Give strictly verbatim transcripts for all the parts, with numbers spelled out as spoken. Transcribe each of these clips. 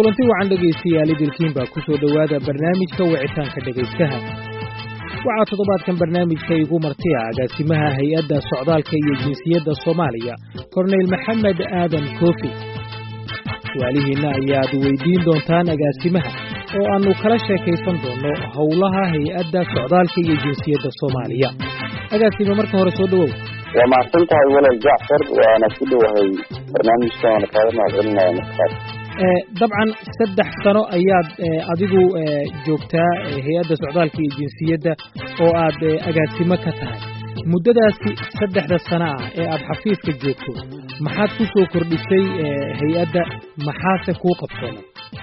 kulanti wacan dhegaystayaal idilkiin baa ku soo dhowaada barnaamijka wicitaanka dhegaystaha waxaa toddobaadkan barnaamijka igu martiya agaasimaha hay-adda socdaalka iyo jinsiyadda Soomaaliya Korneyl Maxamed Aadan Koofi su'aalihiina ayaad weydiin doontaan agaasimaha oo aanu kala sheekaysan doono howlaha hay-adda socdaalka iyo jinsiyadda Soomaaliya agaasima marka hore soo dhawow waa mahadsantahay walaal Jacfar waana ku dhowahay barnaamijkan waana kaaga mahadcelinayaa markaas dabcan saddex sano ayaad adigu joogtaa hay-adda socdaalka iyo jinsiyadda oo aad agaasimo ka tahay muddadaasi saddexda sano ah ee aad xafiiska joogto maxaad ku soo kordhisay hay-adda maxaase kuu qabsoomay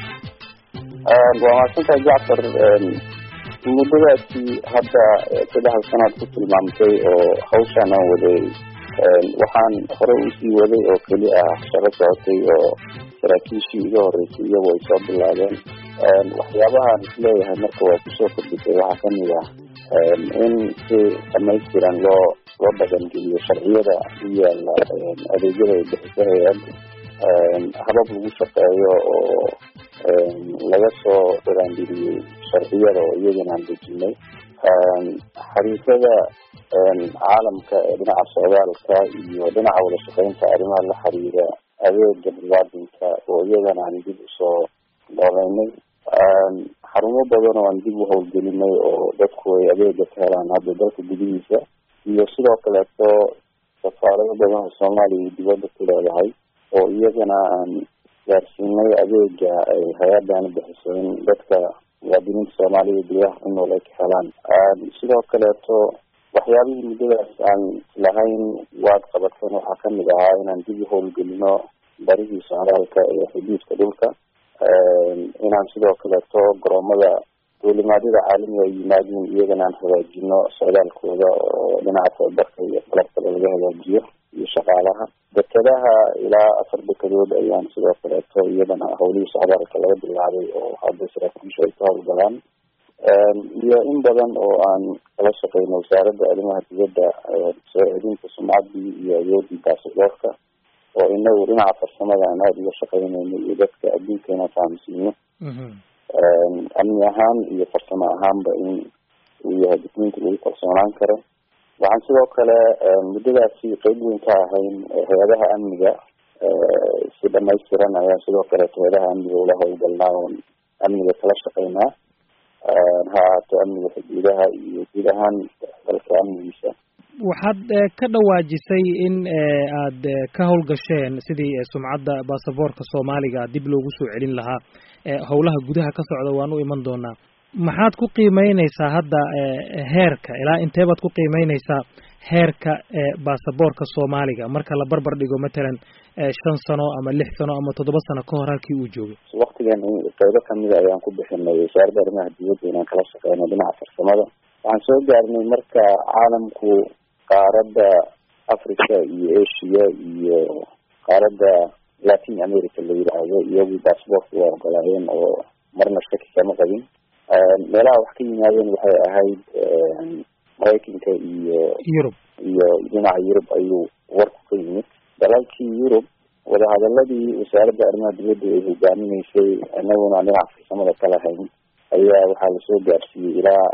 waa mahadsantahay Jacfar muddadaasi hadda saddexda sanaad ku tilmaamtay oo hawshaan aan waday waxaan hore usii waday oo keli ah shaqo socotay oo saraakiishii iga horeysay iyagoo ay soo bilaabeen waxyaabahaan isleeyahay marka waa kusoo kordhisay waxaa kamid ah in si dhamaystiran loo loo dhaqangeliyo sharciyada u yaala adeegyada ay bixiso hay-adda habab lagu shaqeeyo oo laga soo dhaqangeliyey sharciyada oo iyagana aan dejinay xariifada caalamka ee dhinaca socdaalka iyo dhinaca wada shaqeynta arrimaha la xiriira adeega muwaadinka oo iyagana aan dib usoo dhaqaynay xarumo badan oo aan dib u howlgelinay oo dadku ay adeega ka helaan hadda dalka gudihiisa iyo sidoo kaleeto safaarado badan oo Soomaaliya iyo dibadda ku leedahay oo iyagana aan gaarsiinay adeega ay hay-addan bixiso in dadka muwaadiniinta Soomaaliya gudaha ku nool ay ka helaan sidoo kaleeto waxyaabihii muddadaas aan lahayn waad qabateen waxaa kamid ahaa inaan dib u howlgelino barihii socdaalka ee xuduudka dhulka inaan sidoo kaleeto garoomada duulimaadyada caalamiga ay yimaadiin iyagana aan hagaajino socdaalkooda oo dhinaca tababarka iyo qalabkale laga hagaajiyo iyo shaqaalaha dekadaha ilaa afar dekadood ayaan sidoo kaleeto iyadana howlihii socdaalka laga bilaabay oo hadda saraakiisha ay ka howlgalaan iyo in badan oo aan kala shaqeyno wasaaradda arrimaha dibadda soo celinta sumcaddii iyo awoodii baasaboorka oo inagu dhinaca farsamada aan aada uga shaqeynayno iyo dadka adduunka inaan fahamsiino amni ahaan iyo farsamo ahaanba in uu yahay dukumeenti lagu kalsoonaan karo waxaan sidoo kale muddadaasi qeyb weyn ka ahayn hay-adaha amniga si dhamaystiran ayaan sidoo kaleeto hay-adaha amniga ula howlgalnaa oon amniga kala shaqeynaa ha ahaato amniga xuduudaha iyo guud ahaan dalka amnigiisa waxaad ka dhawaajisay in aad ka howlgasheen sidii sumcadda baasaboorka Soomaaliga dib loogu soo celin lahaa howlaha gudaha ka socda waan u iman doonaa maxaad ku qiimeynaysaa hadda heerka ilaa intee baad ku qiimeynaysaa heerka baasaboorka Soomaaliga marka la barbar dhigo matalan shan sano ama lix sano ama toddoba sano ka hor halkii uu joogay waqtigan qaybo kamid ah ayaan ku bixinay wasaaradda arrimaha dibadda inaan kala shaqeyno dhinaca farsamada waxaan soo gaarnay marka caalamku qaaradda Africa iyo Asia iyo qaaradda Latin America la yiraahdo iyagu baasaboorka waa ogolaayeen oo marna shaki kama qabin meelaha wax ka yimaadeen waxay ahayd Mareykanka iyo Yurub iyo dhinaca Yurub ayuu warku ka yimid dalalkii Yurub wadahadaladii wasaaradda arrimaha dibadda ay hogaaminaysay annaguna dhinaca farsamada kala hayn ayaa waxaa lasoo gaarsiiyey ilaa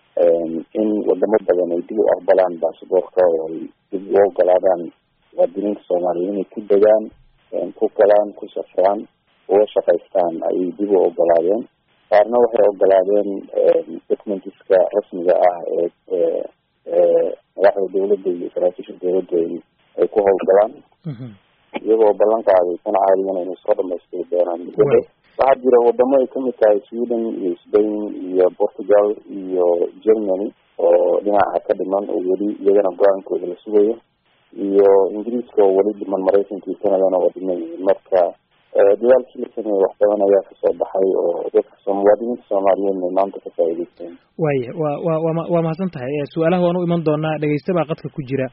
in wadamo badan ay dib u aqbalaan baasaboorka oo ay dib u ogolaadaan muwaadiniinta Soomaaliya inay ku degaan ku galaan ku safraan uga shaqaystaan ayay dib u ogolaadeen qaarna waxay ogolaadeen documentiska rasmiga ah ee madaxda dawladda iyo saraakiisha dawladda ay ku howlgalaan iyagoo ballan qaaday sana caadiyan inay soo dhamaystiri doonaan muddada waxaa jira wadamo ay kamid tahay Sweden iyo Spain iyo Portugal iyo Germany oo dhinaca ka dhiman oo weli iyagana go-aankooda la sugayo iyo Ingiriiska oo weli dhiman Mareykanka iyo Canadana waa dhiman yihiin marka dadaalkii la sameeyey wax badan ayaa kasoo baxay oo dadka muwaadiniinta Soomaaliyeed ay maanta ka faa'iideysteen waaya waa waa waa mahadsan tahay su-aalaha waan u iman doonaa dhegeysta baa qadka ku jira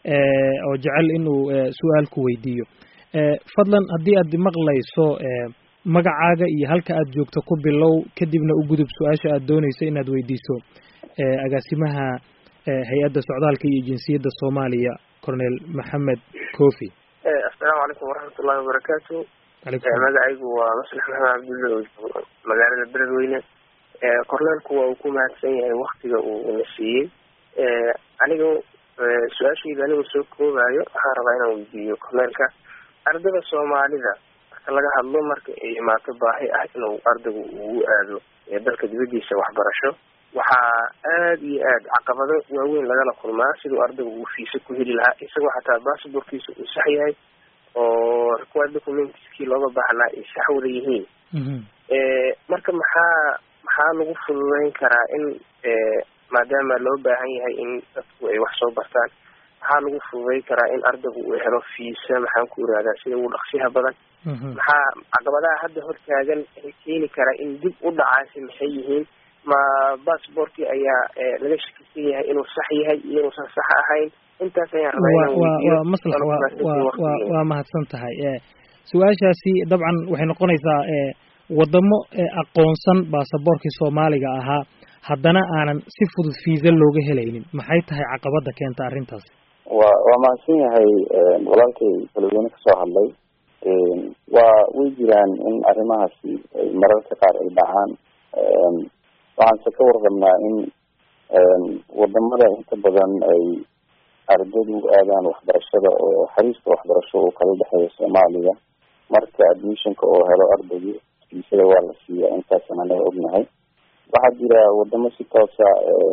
oo jecel inuu su-aal ku weydiiyo fadlan haddii aad maqlayso magacaaga iyo halka aad joogto ku bilow kadibna u gudub su-aasha aad doonayso inaad weydiiso agaasimaha hay-adda socdaalka iyo jinsiyadda Soomaaliya Korneyl Maxamed Koofi assalaamu calaykum waraxmatullaahi wabarakaatu magacaygu waa maslax maxamed cabdulle magaalada beledweyne. korneelku waa uu ku mahadsan yahay waktiga uu na siiyey. aniga su-aashayda anigoo soo koobayo waxaan rabaa inaan weydiiyo korneelka, ardayda soomaalida marka laga hadlo marka ay imaato baahi ah inuu ardaygu ugu aado dalka dibadiisa waxbarasho, waxaa aad iyo aad caqabado waaweyn lagala kulmaa siduu ardaygu uu fiisa ku heli lahaa, isagoo xataa basaborkiisa uu sax yahay oo required documentskii looga baahnaa ay sax wada yihiin. marka maxaa maxaa lagu fududeyn karaa in maadaama loo baahan yahay in dadku ay wax soo bartaan, maxaa lagu fududeyn karaa in ardaygu uu helo fiisa maxaan ku iraadaa sida ugu dhaqsiyaha badan? maxaa caqabadaha hadda hortaagan keeni karaa in dib u dhacaasi maxay yihiin? ma basaborkii ayaa laga shakisan yahay inuu sax yahay iyo inuusan sax ahayn? intaas ayaan rabaa. maslax waa mahadsan tahay. su-aashaasi dabcan waxay noqonaysaa wadamo aqoonsan baasaboorkii soomaaliga ahaa haddana aanan si fudud fiisa looga helaynin, maxay tahay caqabada keenta arrintaas? waa waa mahadsan yahay walaalkay beledweyne kasoo hadlay. waa way jiraan in arrimahaasi mararka qaar ay dhacaan. waxaanse ka warqabnaa in wadamada inta badan ay ardaydu aadaan waxbarashada oo xariiska waxbarasho uu kala dhexeeyo soomaaliya. marka admissionka oo helo ardaygu fiisada waa la siiyaa, intaasan anaga ognahay. waxaa jira wadamo si toosa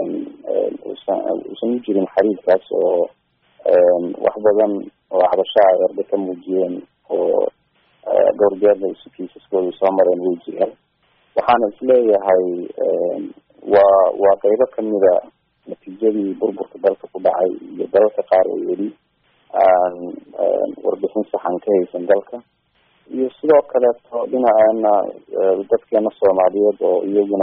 usan u jirin xariirkaas oo wax badan oo cabashaa ay arday ka muujiyeen oo dhowr jeerna isu kiisaskooda soo mareen way jiraan. waxaana isleeyahay waa waa qeybo kamida natiijadii burburka dalka ku dhacay iyo dalalka qaar oo weli aan warbixin saxan ka haysan dalka, iyo sidoo kaleeto dhinaceena dadkeena soomaaliyeed oo iyaguna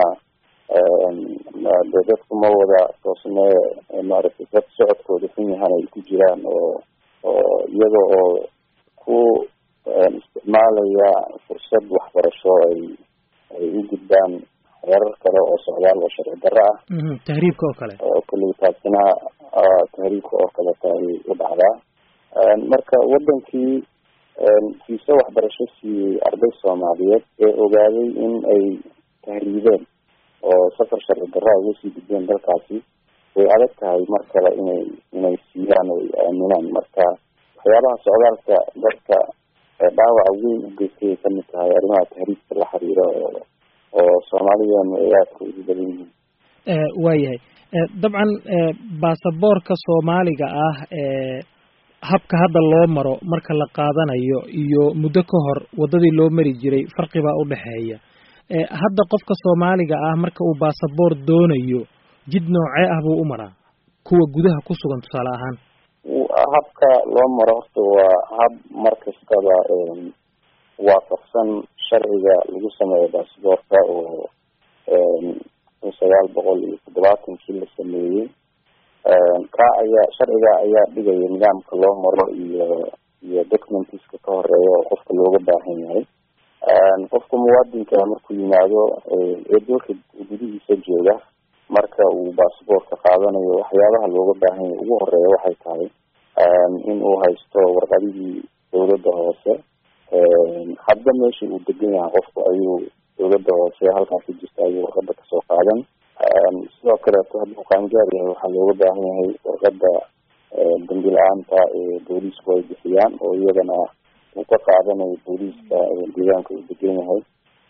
de dadku ma wada toosnee maaragtay dad socodkooda xun yahan ay ku jiraan oo oo iyaga oo ku isticmaalaya fursad waxbarasho ay ay u gudbaan heerar kale oo socdaal oo sharci darro ah. tahriibka oo kale oo kulli taasina tahriibka oo kaleeta ay u dhacdaa. marka wadankii fiisa waxbarasho siiyey arday soomaaliyeed ee ogaaday in ay tahriibeen oo safar sharci darro ay uga sii gudbeen dalkaasi, way adag tahay mar kale inay inay siiyaan oo ay aaminaan. marka waxyaabaha socdaalka dadka dhaawaca weyn u geystay ay kamid tahay arrimaha tahriibka la xiriiro oo oo soomaaliyan ay aadka ugu badan yihiin. waayahay dabcan baasaboorka soomaaliga ah habka hadda loo maro marka la qaadanayo iyo muddo ka hor wadadii loo mari jiray farqi baa u dhexeeya. hadda qofka soomaaliga ah marka uu baasaboor doonayo jid noocee ah buu u maraa kuwa gudaha ku sugan tusaale ahaan? habka loo maro horta waa hab mar kastaba waafaqsan sharciga lagu sameeyo baasaboorka oo kun sagaal boqol iyo toddobaatankii la sameeyey. ka ayaa sharciga ayaa dhigaya nidaamka loo maro iyo iyo documentiska ka horeeya oo qofka looga baahan yahay. qofka muwaadinka markuu yimaado ee dalka gudihiisa jooga, marka uu baasaboorka qaadanayo waxyaabaha looga baahan yahay ugu horeeya waxay tahay in uu haysto warqadihii dawladda hoose. hadda meesha uu degan yahay qofku ayuu dawladda hoose halkaas ka jirta ayuu warqada kasoo qaadan. sidoo kaleeto hadduu qaangaar yahay waxaa looga baahan yahay warqada dambi la-aanta ee booliisku ay bixiyaan oo iyadana uu ka qaadanayo booliiska deegaanka uu degan yahay.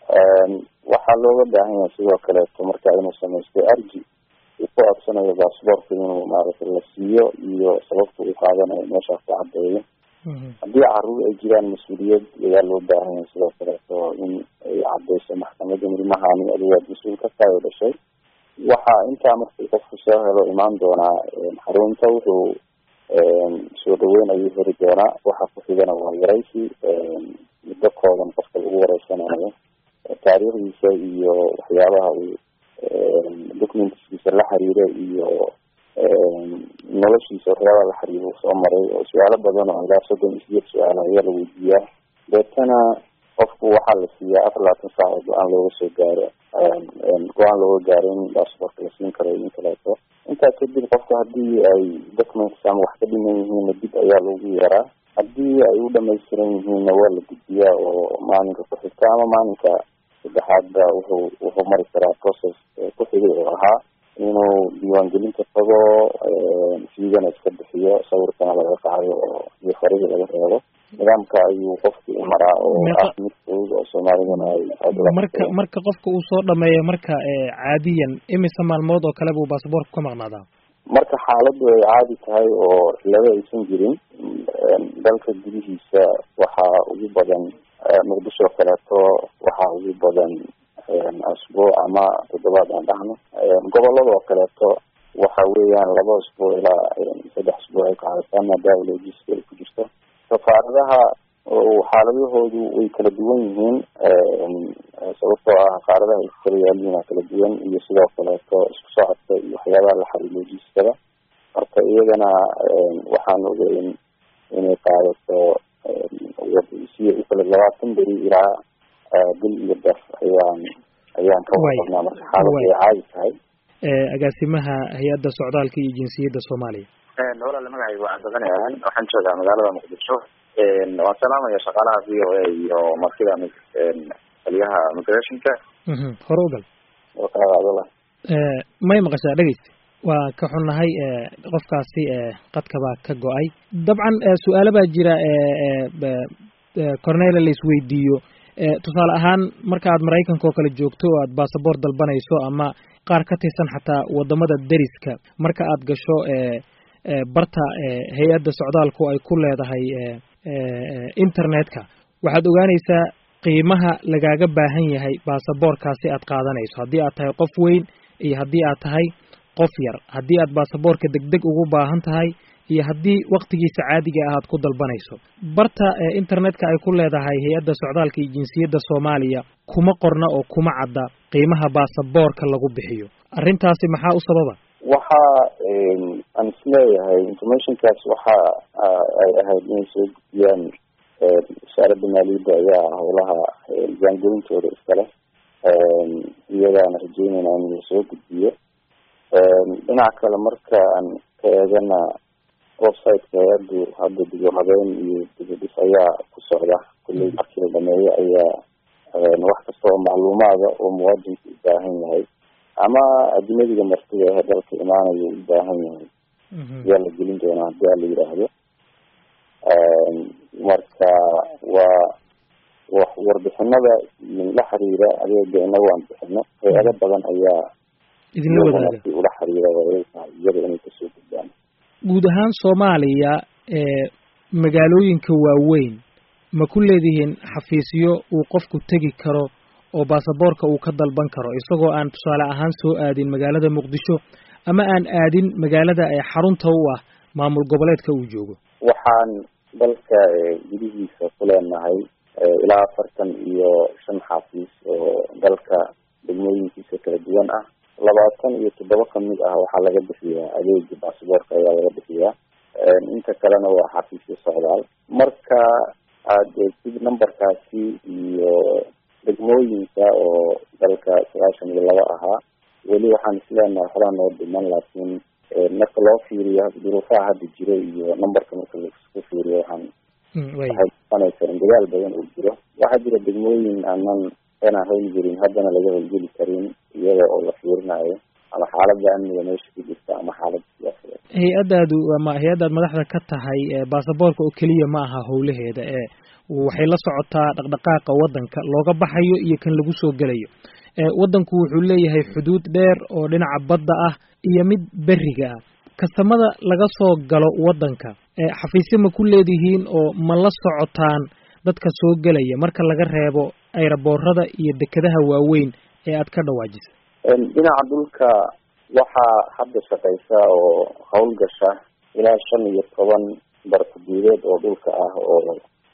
waxaa looga baahan yahay sidoo kaleeto marka inuu samaysto arji uu ku codsanayo baasaboorka inuu maaragtay la siiyo iyo sababta uu qaadanayo meeshaas ku cadeeyo. haddii caruur ay jiraan mas-uuliyad ayaa loo baahan yahay sidoo kaleeto in ay cadeyso maxkamada ilmahani adigu aad mas-uul ka tahay oo dhashay. waxaa intaa markii qofku soo helo imaan doonaa xarunta, wuxuu soo dhaweyn ayuu heli doonaa. waxa ku xigana waa waraysi muddo kooban qofka lagu wareysanayo taariikhdiisa iyo waxyaabaha uu documentiskiisa la xiriira iyo noloshiisa waxyaabaha la xiriira soo maray oo su-aalo badan oo ilaa soddon iyo sideed su-aal ayaa la weydiiyaa. deetana qofku waxaa la siiyaa afar labaatan saac oo go-aan looga soo gaaro go-aan looga gaaro in baasaboorka la siin karo in kaleeto. intaa kadib qofka haddii ay documents ama wax ka dhiman yihiinna dib ayaa loogu yeeraa haddii ay u dhamaystiran yihiinna waa la gudbiyaa oo maalinka ku xigta ama maalinka saddexaadba wuxuu wuxuu mari karaa process ku xigay oo ahaa inuu diiwaangelinta tago, fiigana iska bixiyo, sawirkana laga qaado oo iyo farihii laga reebo. nidaamka ayuu qofki u maraa oo ah mid fudud oo soomaalidana ay marka marka qofka uu soo dhameeyo marka caadiyan imise maalmood oo kale buu baasaboorka ka maqnaadaa? marka xaaladdu ay caadi tahay oo cilado aysan jirin dalka gudihiisa waxaa ugu badan muqdisho oo kaleeto waxaa ugu badan asbuuc ama toddobaad aan dhahno. gobolada oo kaleeto waxa weeyaan laba asbuuc ilaa saddex asbuuc ay qaadataan maadaama logistics ay ku jirto. safaaradaha xaaladahoodu way kala duwan yihiin sababtoo ah qaaradaha ay kala yaaliina kala duwan iyo sidoo kaleeto isku socodka iyo waxyaabaha la xariir logistikada. marka iyagana waxaan ogeyn inay qaadato si ukala labaatan beri ilaa bil iyo daf ayaan ayaan ka warqabnaa. marka xaaladdu ay caadi tahay. agaasimaha hay-adda socdaalka iyo jinsiyadda Soomaaliya. walaal magacaygu waa Cabdilqani Aadan, waxaan joogaa magaalada Muqdisho. waan salaamaya shaqaalaha V O A iyo martida taliyaha migrationka. hore u gal waqaadala may maqashaa dhegeysta waa ka xunnahay qofkaasi qadka baa ka go-ay. dabcan su-aalo baa jira cornela la isweydiiyo. tusaale ahaan marka aad Maraykanka oo kale joogto oo aad baasaboor dalbanayso ama qaar ka tirsan xataa wadamada deriska, marka aad gasho barta hay-adda socdaalku ay ku leedahay internetka, waxaad ogaanaysaa qiimaha lagaaga baahan yahay baasaboorkaasi aad qaadanayso, haddii aad tahay qof weyn iyo haddii aad tahay qof yar, haddii aad baasaboorka degdeg ugu baahan tahay iyo haddii waqtigiisa caadiga ah aad ku dalbanayso. barta internetka ay ku leedahay hay-adda socdaalka iyo jinsiyadda Soomaaliya kuma qorna oo kuma cadda qiimaha baasaboorka lagu bixiyo. arrintaasi maxaa u sababa? waxa aan isleeyahay informationkaas waxa ay ahayd inay soo gudbiyaan wasaaradda maaliyadda ayaa howlaha jaangelintooda iskale, iyagaana rajeynayna in la soo gudbiyo. dhinaca kale marka aan ka eegana websiteka hay-addu hadda dib u habeyn iyo dibadhis ayaa ku socda. kulley markii la dhameeyo ayaa wax kasta oo macluumaada oo muwaadinku u baahan yahay ama ajnadiga martida ee dalka imaanayo u baahan yahay ayaa la gelin doonaa haddii ala yidhaahdo. marka waa wax warbixinada la xiriira adeega inaga waan bixino, hay-ado badan ayaa idinla wadaaga ula xiriira iyada inay kasoo gudbaan. guud ahaan Soomaaliya magaalooyinka waaweyn ma ku leedihiin xafiisyo uu qofku tegi karo oo baasaboorka uu ka dalban karo isagoo aan tusaale ahaan soo aadin magaalada Muqdisho ama aan aadin magaalada ay xarunta u ah maamul goboleedka uu joogo? waxaan dalka gudihiisa ku leenahay ilaa afartan iyo shan xafiis oo dalka degmooyinkiisa kala duwan ah. labaatan iyo toddoba kamid ah waxaa laga bixiyaa adeega baasaboorka ayaa laga bixiyaa, inta kalena waa xafiisyo socdaal. marka aad eegtid numberkaasi iyo degmooyinka oo dalka sagaashan iyo laba ahaa, weli waxaan isleenahay horaa noo dhiman, laakiin marka loo fiiriyo duruufaha hadda jiro iyo numberka marka laisku fiiriyo waxaan waxay noqonaysaa in dadaal badan uu jiro. waxaa jira degmooyin aanan inaan hayn jirin haddana laga howlgeli karin iyada oo la fiirinayo ama xaaladda amniga meesha ku jirta ama xaaladda siyaasadeed. hay-addaadu ama hay-addaad madaxda ka tahay baasaboorka oo keliya ma aha howlaheeda, ee waxay la socotaa dhaqdhaqaaqa waddanka looga baxayo iyo kan lagu soo gelayo. waddanku wuxuu leeyahay xuduud dheer oo dhinaca badda ah iyo mid beriga ah. kastamada laga soo galo waddanka xafiisyo ma ku leedihiin oo ma la socotaan dadka soo gelaya marka laga reebo ayraboorada iyo dekedaha waaweyn ee aad ka dhawaajisay? dhinaca dhulka waxaa hadda shaqeysa oo howlgasha ilaa shan iyo toban barkudiireed oo dhulka ah oo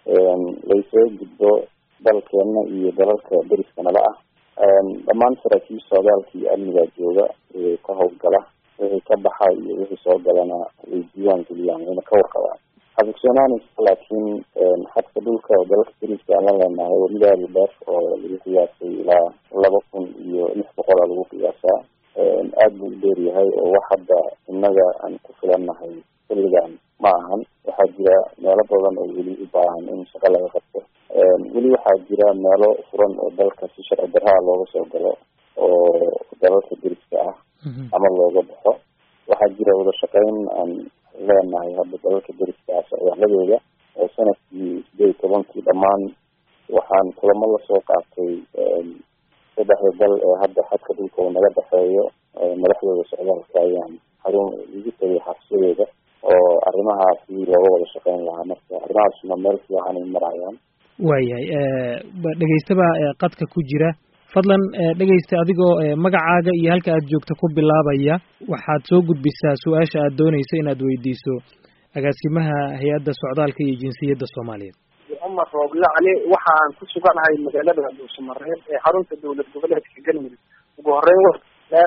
laysoo gudbo dalkeena iyo dalalka deriska nala ah. dhammaan saraakiil socdaalka iyo amnigaa jooga ka howlgala, wixii ka baxa iyo wixii soo galana way diiwaan geliyaan wayna ka warqabaan. habsoonaanaysa laakiin xadka dhulka oo dalalka deriska aan la leenahay waa mid aada u dheer oo lagu qiyaasay ilaa laba kun iyo lix boqola lagu qiyaasaa. aada buu u dheer yahay oo wax hadda innaga aan ku filannahay xilligan ma ahan. waxaa jira meelo badan oo weli u baahan in shaqo laga qabto. weli waxaa jira meelo furan oo dalka si sharci darraa looga soo galo oo dalalka deriska ah ama looga baxo. waxaa jira wada shaqeyn aan leenahay hadda dalalka deriska ah socdaaladooda oo sanadkii sideed iyo tobankii dhammaan waxaan kulamo lasoo qaatay saddexda dal ee hadda xadka dhulka uu naga dhexeeyo madaxdooda socdaalka ayaan xarun igu tagay xabsiyadooda oo arrimahaasi looga wada shaqeyn lahaa. marka arrimahaasna meel fiican ay marayaan. waayahay dhegaystaba qadka ku jira, fadlan dhegaysta adigoo magacaaga iyo halka aad joogto ku bilaabaya waxaad soo gudbisaa su-aasha aad doonayso inaad weydiiso agaasimaha hay-adda socdaalka iyo jinsiyadda Soomaaliyeed. Cumar Rooble Cali, waxa aan ku suganahay magaalada Dhuusamareeb ee xarunta dowlad goboleedka Galmudug. ugu horeyn waxaan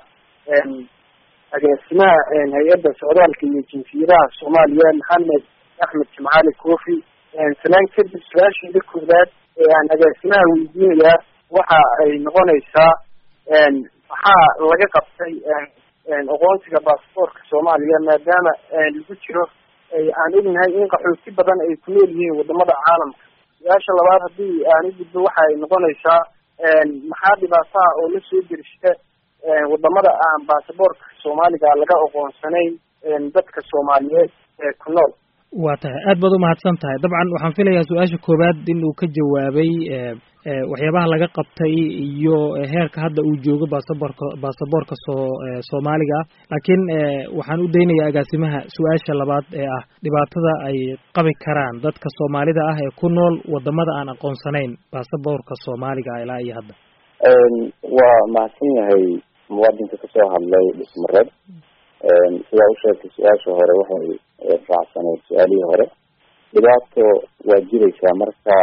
agaasimaha hay-adda socdaalka iyo jinsiyadaha Soomaaliya Maxamed Axmed Jimcaali Koofi. sanaan kadib su-aasheeda koowaad ee aan agaasimaha weydiinayaa waxa ay noqonaysaa maxaa laga qabtay aqoonsiga baasaboorka Soomaaliya maadaama lagu jiro aan ognahay in qaxooti badan ay ku nool yihiin wadamada caalamka. su-aasha labaad haddii aan u gudbo waxa ay noqonaysaa maxaa dhibaataa oo la soo derista wadamada aan baasaboorka Soomaaliga laga aqoonsanayn dadka Soomaaliyeed ee ku nool. waa tahay aad baad u mahadsan tahay. dabcan waxaan filayaa su-aasha koowaad in uu ka jawaabay waxyaabaha laga qabtay iyo heerka hadda uu joogo baasaboorka baasaboorka soo Soomaaliga ah. laakiin waxaan u daynayaa agaasimaha su-aasha labaad ee ah dhibaatada ay qabi karaan dadka Soomaalida ah ee ku nool wadamada aan aqoonsanayn baasaboorka Soomaaliga ilaa iyo hadda. waa mahadsan yahay muwaadinka kasoo hadlay Dhuusamareeb. sidaa u sheegtay su-aasha hore waxay raacsaneyd su-aalihii hore. dhibaato waa jiraysaa marka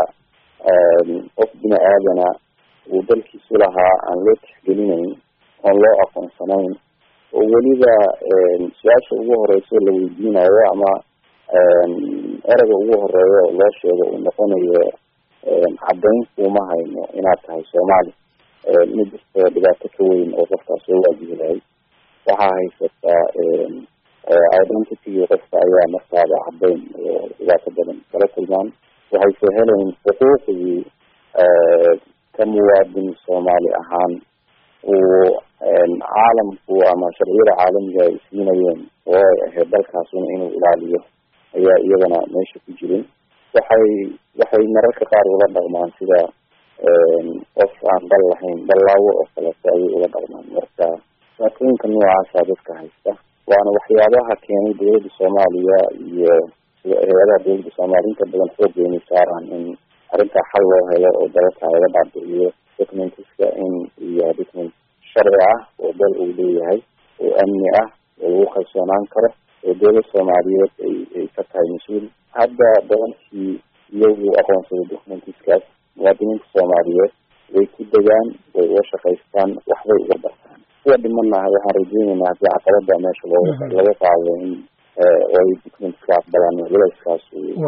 qof bini aadana uu dalkiisu lahaa aan loo tixgelinayn oon loo aqoonsanayn oo weliba su-aasha ugu horeyso la weydiinayo ama ereyga ugu horeeya oo loo sheego uu noqonayo caddayn kuuma hayno inaad tahay Soomaali. ma jirto dhibaato ka weyn oo qofkaas soo waajihi lahayd. waxaa haysataa identity qofka ayaa markaada caddayn oo dhibaato badan kala kulmaan. waxayse helayn xuquuqdii ka muwaadin Soomaali ahaan uu caalamku ama sharciyada caalamiga ay siinayeen oo ay ahayd dalkaasuna inuu ilaaliyo ayaa iyadana meesha ku jirin. waxay waxay mararka qaar ula dhaqmaan sida qof aan dal lahayn dallaawo oo kaleeto ayay ula dhaqmaan. marka saakooyinka noocaasa dadka haysta waana waxyaabaha keenay dowladda Soomaaliya iyo hay-adaha dowladda Soomaaliya inta badan xoogeynay saaraan in arrintaa xal loo helo oo dalalka laga dhaadhiciyo documentiska in iyo document sharci ah oo dal uu leeyahay oo amni ah oo lagu kalsoonaan karo oo dowladda Soomaaliyeed ay ay ka tahay mas-uul. hadda dalankii iyagu aqoonsada documentiskaas muwaadiniinta Soomaaliyeed way ku degaan way uga shaqaystaan waxbay uga bartaan. kuwa dhimanahay waxaan rajeynaynaa haddii caqabada meesha looga laga qaado in ay documentska aqbalaan culayskaas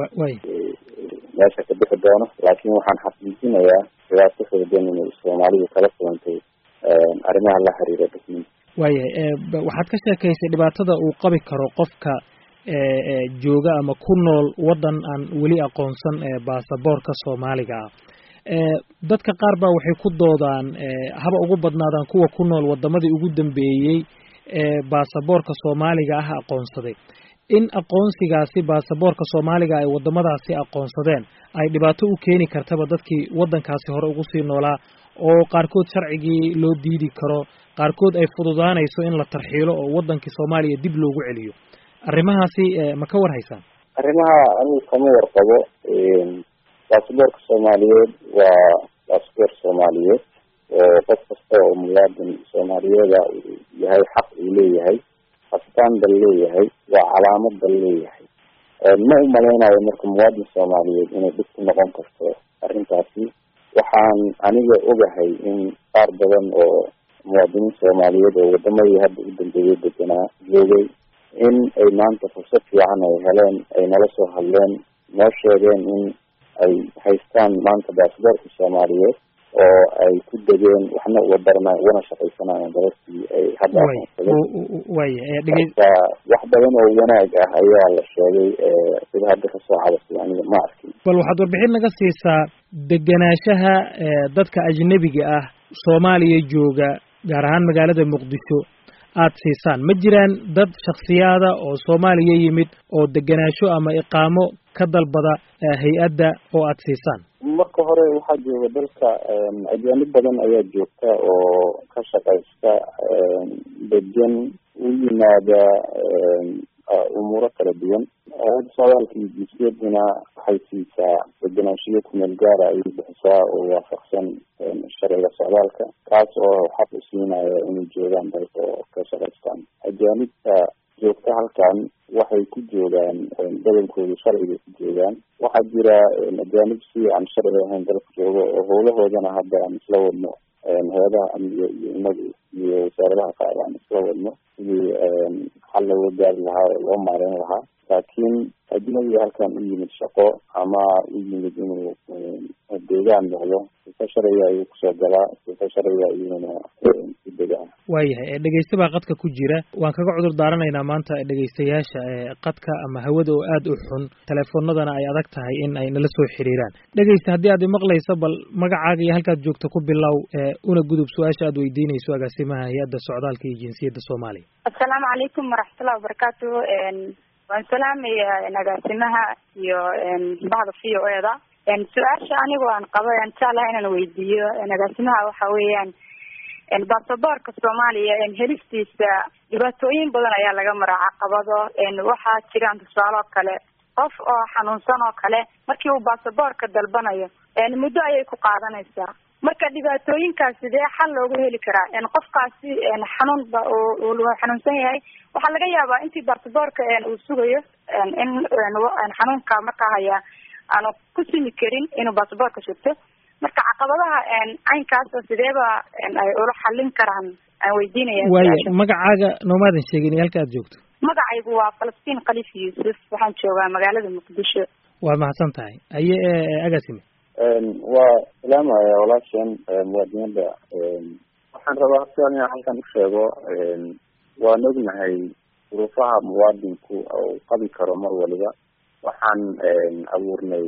meesha ka bixi doono. laakiin waxaan xaqiijinayaa dhibaato xoogan inay Soomaalidu kala kulantay arrimaha la xiriira document. waayahay waxaad ka sheekaysay dhibaatada uu qabi karo qofka jooga ama ku nool wadan aan weli aqoonsan baasaboorka Soomaaliga ah. dadka qaar baa waxay ku doodaan haba ugu badnaadaan kuwa ku nool wadamadii ugu dambeeyey ee baasaboorka Soomaaliga ah aqoonsaday in aqoonsigaasi baasaboorka Soomaaliga ay wadamadaasi aqoonsadeen ay dhibaato u keeni kartaba dadkii wadankaasi hore ugu sii noolaa oo qaarkood sharcigii loo diidi karo qaarkood ay fududaanayso in la tarxiilo oo wadankii Soomaaliya dib loogu celiyo. arrimahaasi ma ka war haysaan? arrimaha anigu kama warqabo. baasaboorka Soomaaliyeed waa baasaboor Soomaaliyeed oo qof kasta oo muwaadin Soomaaliyeeda yahay xaq uu leeyahay astaan dal leeyahay waa calaamad dal leeyahay. ma u malaynayo marka muwaadin Soomaaliyeed inay dhib ku noqon karto arrintaasi. waxaan aniga ogahay in qaar badan oo muwaadiniin Soomaaliyeed oo wadamadii hadda u dambeeyay deganaa joogay in ay maanta fursad fiican ay heleen ay nala soo hadleen noo sheegeen in ay haystaan maanta baasaboorka Soomaaliyeed oo ay ku degeen waxna uga baranay wana shaqaysanayaan dalkii ay hadda way way wax badan oo wanaag ah ayaa la sheegay sida hadda kasoo cadasay aniga ma arkin. bal waxaad warbixin naga siisaa degenaanshaha dadka ajnabiga ah Soomaaliya jooga gaar ahaan magaalada Muqdisho aad siisaan. ma jiraan dad shakhsiyaada oo Soomaaliya yimid oo degenaansho ama iqaamo ka dalbada hay-adda oo aad siisaan? marka hore waxaa jooga dalka ajaanib badan ayaa joogta oo ka shaqaysta degan u yimaada umuuro kala duwan. hay-adda socdaalka iyo jinsiyaduna waxay siisaa degenaanshiyo kumeel gaara ayay bixisaa oo waafaqsan sharciga socdaalka, kaas oo xaq u siinaya inay joogaan dalka oo ka shaqaystaan. ajaanibta joogta halkan waxay ku joogaan badankooda sharciga ku joogaan. waxaa jira ajaanib si aan sharci ahayn dalka jooga oo howlahoodana hadda aan isla wadno hay-adaha amniga iyo inagu iyo wasaaradaha qaar aan isla wadno sidii xal looga gaari lahaa oo loo maareyn lahaa. laakiin ajnabiga halkan u yimid shaqo ama u yimid inuu deegaan noqdo sifa sharciga ayuu kusoo galaa, sifa sharciga ayuuna ku degaa. waayahay dhegeysta baa qadka ku jira, waan kaga cudur daaranaynaa maanta dhegeystayaasha qadka ama hawada oo aad u xun, telefoonadana ay adag tahay in ay nala soo xiriiraan. dhegeysta haddii aad maqlayso bal magacaaga iyo halkaad joogto ku bilow una gudub su-aasha aad weydiinayso agaasimaha hay-adda socdaalka iyo jinsiyadda Soomaaliya. assalaamu calaykum waraxmatullahi wabarakaatu. waan salaamaya agaasimaha iyo bahda v o e da. su-aasha anigoo aan qabo aan jeclahay inaan weydiiyo agaasimaha waxa weeyaan baasaboorka Soomaaliya helistiisa dhibaatooyin badan ayaa laga maraa caqabado. waxaa jiraan tusaale oo kale qof oo xanuunsan oo kale markii uu baasaboorka dalbanayo muddo ayay ku qaadanaysaa. marka dhibaatooyinkaas sidee xal loogu heli karaa? qofkaasi xanuun ba uu xanuunsan yahay, waxaa laga yaabaa intii baasaboorka uu sugayo in xanuunka markaa haya aanu ku simi karin inuu baasaboorka shugto. marka caqabadaha caynkaas sideeba ay ula xallin karaan aan weydiinaya. waaya magacaaga noomaadan sheegin halka aad joogto? magacaygu waa Falastiin Khaliif Yuusuf, waxaan joogaa magaalada Muqdisho. waa mahadsan tahay. aye agaasime waa salaamaya walaashan muwaadiniinta. waxaan rabaa si aan halkan u sheego waan ognahay duruufaha muwaadinku uu qabi karo mar waliba. waxaan abuurnay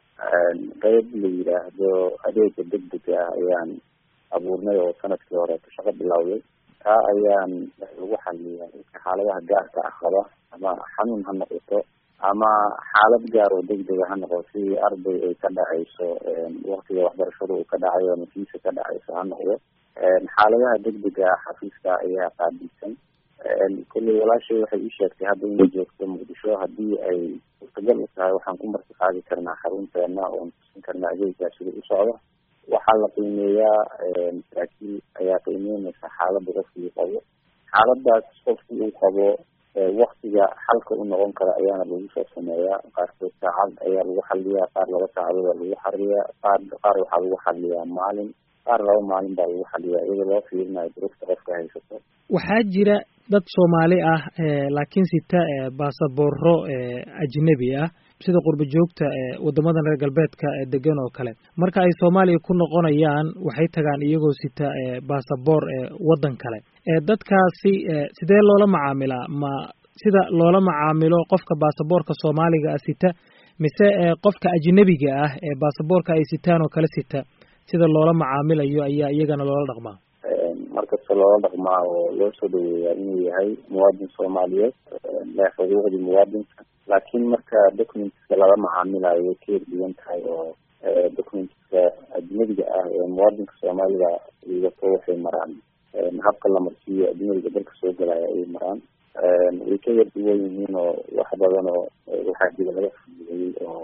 qayb la yidhaahdo adeega degdega ah ayaan abuurnay oo sanadkii hore ka shaqo bilowday. taa ayaan lagu xaliyaa xaaladaha gaarka ah qaba ama xanuun ha noqoto ama xaalad gaar oo degdega ha noqoto, si arday ay ka dhacayso waktiga waxbarashada uu ka dhacayo ama fiisa ka dhacayso ha noqdo. xaaladaha degdega ah xafiiska ayaa qaabilsan. kolley walaashay waxay ii sheegtay hadda inay joogto Muqdisho. haddii ay suurtagal u tahay waxaan ku marti qaadi karnaa xarunteena oon tusin karnaa adeeggaa sida u socda. waxaa la qiimeeyaa saraakiil ayaa qiimeynaysa xaaladda qofkii qabo. xaaladaas qofkii uu qabo waktiga xalka u noqon kara ayaana lagu soo sameeyaa. qaarkood saacad ayaa lagu xaliyaa, qaar laba saacadood aa lagu xariyaa, qaar qaar waxaa lagu xaliyaa maalin, qaar laba maalin baa lagu xaliyaa iyadoo loo fiirinayo duruufta qofka haysato. waxaa jira dad Soomaali ah laakiin sita baasaboorro ajnabi ah sida qurba joogta wadamadan reer galbeedka degan oo kale. marka ay Soomaaliya ku noqonayaan waxay tagaan iyagoo sita baasaboor wadan kale. dadkaasi sidee loola macaamilaa? ma sida loola macaamilo qofka baasaboorka Soomaaliga sita mise qofka ajnabiga ah ee baasaboorka ay sitaan oo kale sita sida loola macaamilayo ayaa iyagana loola dhaqmaa? markasta loola dhaqmaa oo loo soo dhaweeyaa inuu yahay muwaadin Soomaaliyeed leh xuquuqdii muwaadinka. laakiin marka documentska lala macaamilayo way ka yarduwan tahay oo documentska ajnabiga ah ee muwaadinka Soomaalida iyato waxay maraan habka la marsiiyo ajnabiga dalka soo galaya ayay maraan. way ka yarduwan yihiin oo wax badan oo waxaa jira laga fududeeyey oo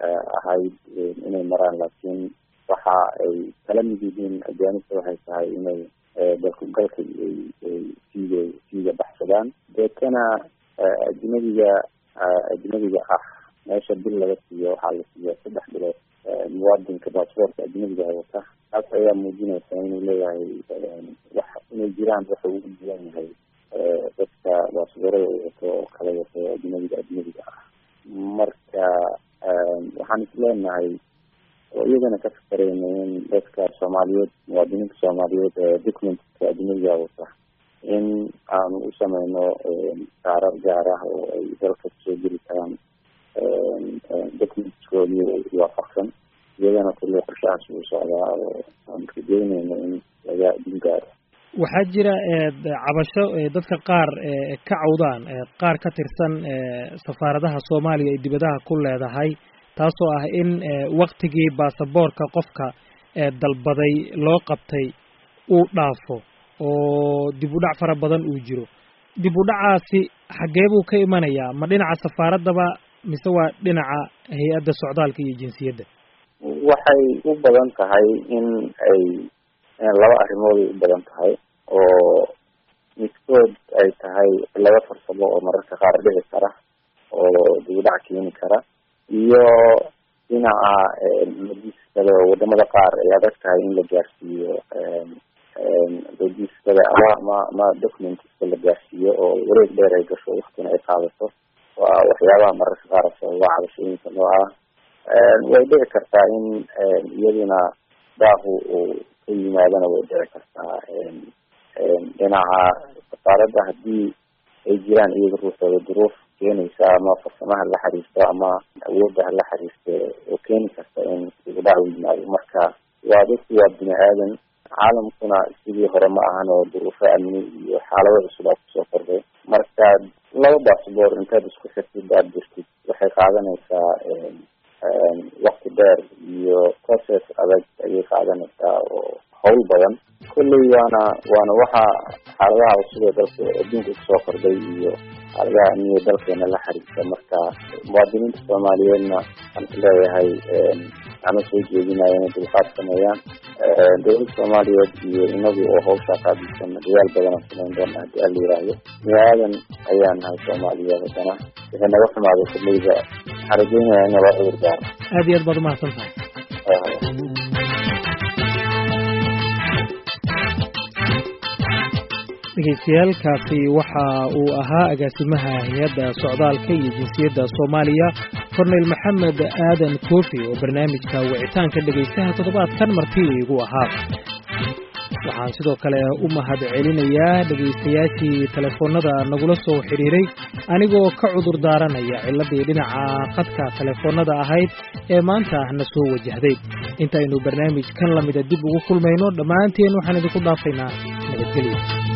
ahayd inay maraan. laakiin waxa ay kala mid yihiin ajaanibta waxay tahay inay dalku galka siiga siiga baxsadaan. deetana ajnabiga ajnabiga ah meesha bil laga siiyo waxaa la siiya saddex bilood muwaadinka baasaboorka ajnabiga wata. taas ayaa muujinaysa inuu leeyahay wax inay jiraan waxa ugu duwan yahay dadka baasaboorada wato oo kala wato ajnabiga ajnabiga ah. marka waxaan isleenahay oo iyagana ka fikarayna in dadka Soomaaliyeed muwaadiniinta Soomaaliyeed ee documentka ajnabiga wata in aanu u sameyno saarar gaar ah oo ay dalka kusoo geli karaan documentskoodii waafaqsan iyadana kulli qorshahaas uu socdaa oo aan rajeynayno in laga din gaaro. waxaa jira cabasho dadka qaar ka cawdaan qaar ka tirsan safaaradaha Soomaaliya ee dibadaha ku leedahay taasoo ah in waqtigii baasaboorka qofka dalbaday loo qabtay uu dhaafo oo dib u dhac fara badan uu jiro. dib u dhacaasi xagee buu ka imanayaa? ma dhinaca safaaradaba mise waa dhinaca hay-adda socdaalka iyo jinsiyadda? waxay u badan tahay in ay laba arrimood ay u badan tahay oo midkood ay tahay laba farsamo oo mararka qaar dhici kara oo dib u dhac keeni kara, iyo dhinaca logisticsada oo wadamada qaar ay adag tahay in la gaarsiiyo logisticsada ama ma ma documentska la gaarsiiyo oo wareeg dheer ay gasho waqtina ay qaadato. waa waxyaabaha mararka qaar sababa cabashooyinka nooca way dhici kartaa in iyaduna daaqu uu ka yimaadana way dhici kartaa dhinaca safaaradda haddii ay jiraan iyaga ruuxooda duruuf keenaysa ama farsamaha la xiriirto ama awoodda la xiriirto oo keeni karta in dib u dhac u yimaado. marka waa dadku waa bini aadan, caalamkuna sidii hore ma ahan oo duruufo amni iyo xaalado cusub aa kusoo kordhay. marka laba baasboor intaad isku xirtid aad jirtid waxay qaadanaysaa waqti dheer iyo process adag ayay qaadanaysaa oo hawl badan. kolley waana waana waxa xaaladaha cusub ee dalka adduunka kusoo kordhay iyo xaaladaha amniga dalkeena la xiriirta. marka muwaadiniinta Soomaaliyeedna waxaan isleeyahay ama soo jeedinaya inay dulqaad sameeyaan. dowladda Soomaaliyeed iyo inagu oo hawsha qaabilsan dadaal badan aan samayn doona haddii alla yiraahdo. bini-aadan ayaan nahay Soomaaliyeed, haddana wixii naga xumaado kolleyda waxaan rajeynayaa in loo cudur daaro. aad iyo aad baad umahadsan tahay. dhegeystayaaalkaasi waxa uu ahaa agaasimaha hay-adda socdaalka iyo jinsiyadda Soomaaliya Korneyl Maxamed Aadan Koofi oo barnaamijka wicitaanka dhegeystaha toddobaadkan martii igu ahaa. waxaan sidoo kale u mahad celinayaa dhegeystayaashii telefoonada nagula soo xiriiray anigoo ka cudur daaranaya ciladii dhinaca khadka telefoonada ahayd ee maanta na soo wajahday. intaynu barnaamijkan lamida dib ugu kulmayno dhammaanteen waxaan idinku dhaafaynaa nabadgelyo.